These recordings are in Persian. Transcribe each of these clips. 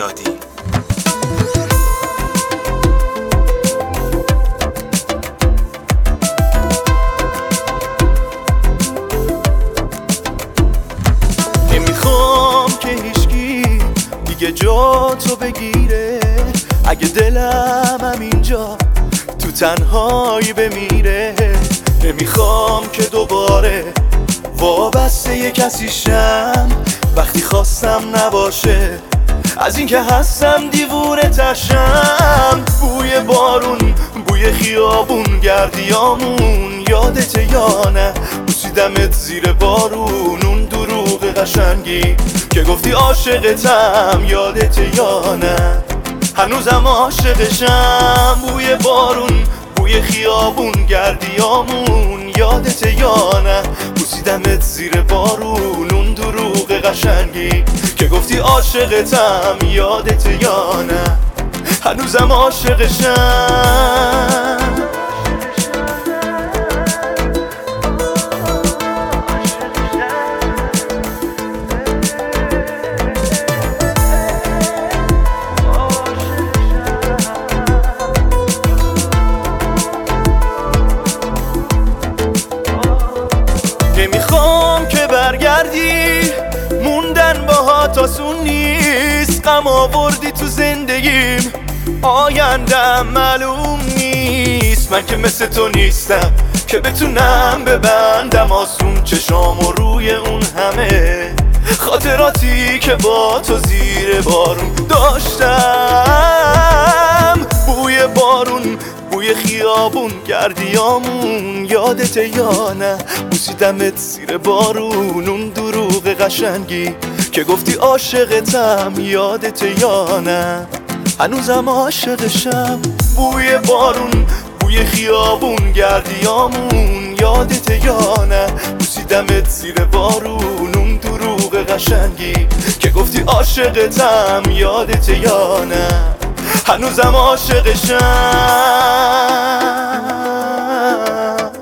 دادی. نمیخوام که هیچکی دیگه جا تو بگیره، اگه دلم همینجا تو تنهایی بمیره. نمیخوام که دوباره وابسته یه کسی شم، وقتی خواستم نباشه از این که هستم دیوونه ترشم. بوی بارون، بوی خیابون، گردیامون یادته یا نه؟ بوسیدمت زیر بارون، اون دروغ قشنگی که گفتی عاشقتم یادته یا نه؟ هنوزم عاشقشم. بوی بارون، بوی خیابون، گردیامون یادته یا نه؟ بوسیدمت زیر بارون، اون دروغ قشنگی که گفتی عاشقتم یادته یا نه؟ هنوزم عاشقشم. نمیخوام که برگردی، موندن باهات آسون نیست. غم آوردی تو زندگیم، آیندم معلوم نیست. من که مثل تو نیستم که بتونم ببندم آسون چشام و روی اون همه خاطراتی که با تو زیر بارون داشتم. بوی بارون، بوی خیابون، گردیامون یادته یا نه؟ بوسیدمت زیر بارون، اون دروغ قشنگی که گفتی عاشقتم یادته یا نه؟ هنوزم عاشقشم. بوی بارون، بوی خیابون، گردیامون یادته یا نه؟ بوسیدمت زیر بارون، اون دروغ قشنگی که گفتی عاشقتم یادته یا نه؟ هنوزم عاشقشم.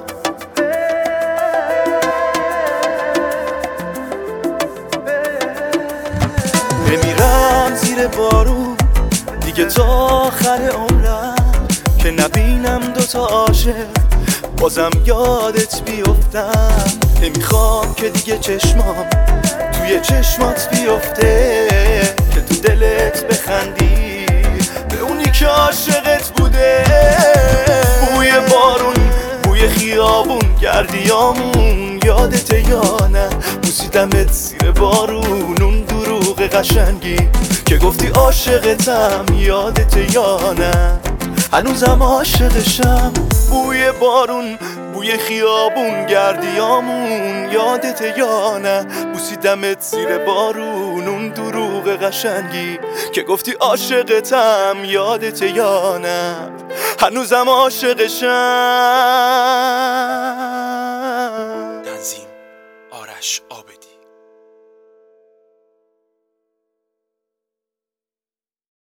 بمیرم زیر بارون دیگه تا آخر عمرم، که نبینم دوتا عاشق بازم یادت بیفتم. نمیخوام که دیگه چشمام توی چشمات بیفته، که تو دلت بخندی به اونی که عاشقت بوده. بوی بارون، بوی خیابون، گردیامون یادته یا نه؟ بوسیدمت زیر بارون، اون دروغ قشنگی که گفتی عاشقتم یادته یا نه؟ هنوزم عاشقشم. بوی بارون، بوی خیابون، گردیامون یادته یا نه؟ بوسیدمت زیر بارون، اون دروغ قشنگی که گفتی عاشقتم یادته یا نه؟ هنوزم عاشقشم.